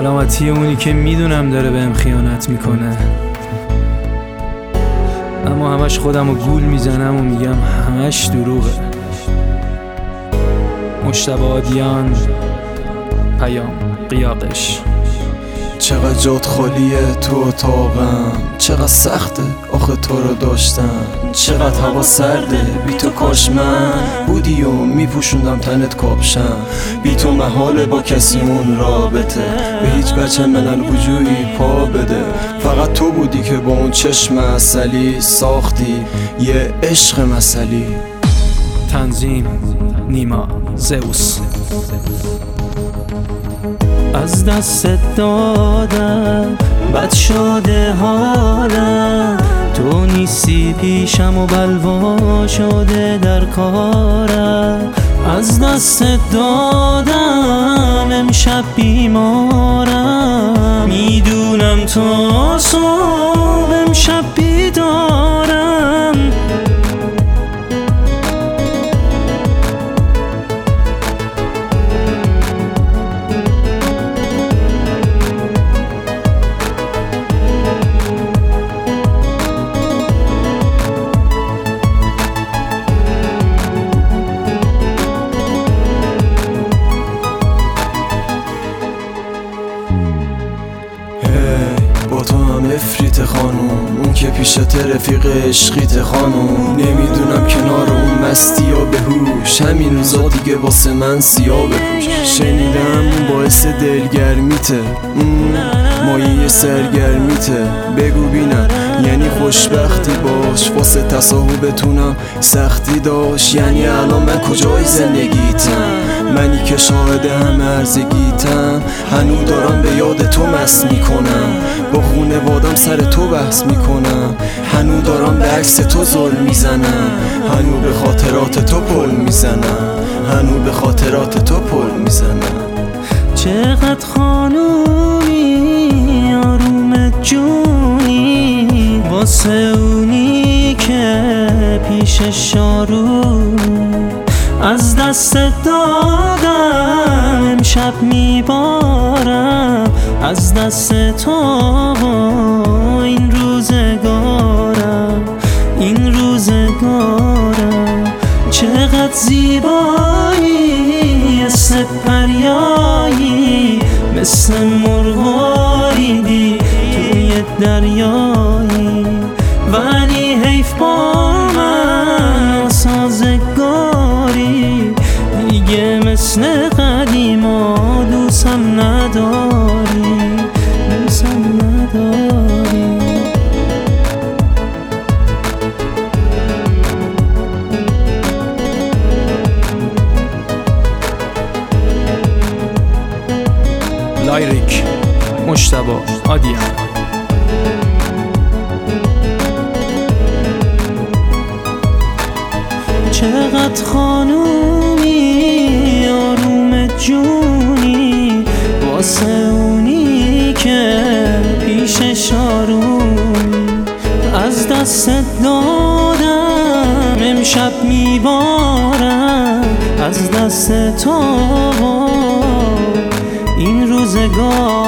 علامتی اونی که میدونم داره بهم خیانت میکنه، اما همش خودم رو گول میزنم و میگم همش دروغه. مجتبی آدیان، پیام قیاقش. چقدر جات خالیه تو اتاقم، چقدر سخته آخه تو رو داشتم، چقدر هوا سرده بی تو کاش من بودی و میپوشوندم تنت کاپشم. بی تو محاله با کسی اون رابطه، به هیچ بچه ملل وجوهی پا بده. فقط تو بودی که با اون چشم عسلی ساختی یه عشق مثلی. تنظیم نیما زئوس. از دست دادم بد شده حالم، تو نیستی پیشم و بلوا شده در کارم. از دست دادم امشب بیمارم، میدونم تا صبح امشب بیدارم. با تو هم افریت خانوم، اون که پیشت رفیق عشقیت خانوم. نمیدونم کنار اون مستی یا بهوش، همین روزا دیگه واسه من سیاه بپوش. شنیدم اون باعث دلگرمیته، مایه سرگرمیته. بگو بینم یعنی خوشبختی باش، واسه تصاحبتونم سختی داشت. یعنی الان من کجای زندگیتم، منی که شاهد همه عرضگیتم. هنو دارم به یاد تو مست میکنم، با خونوادم سر تو بحث میکنم. هنو دارم به عکس تو ظلم میزنم، هنو به خاطرات تو پل میزنم، هنو به خاطرات تو پل میزنم. چقدر خانومی آرومت جونی، واسه اونی که پیشش آرومی. از دست دادم امشب میبارم، از دست تو این روزگارم، این روزگارم. چقدر زیبایی سپریایی، مثل مرغاریدی توی دریایی. ولی حیف با من سازگاری، دیگه مثل قدیما دوستم نداری، دوستم نداری. لایریک مجتبی آدیان. چقدر خانومی آروم جونی، واسه اونی که پیشش آرومی. از دست دادم امشب میبارم، از دست تو این روزگار.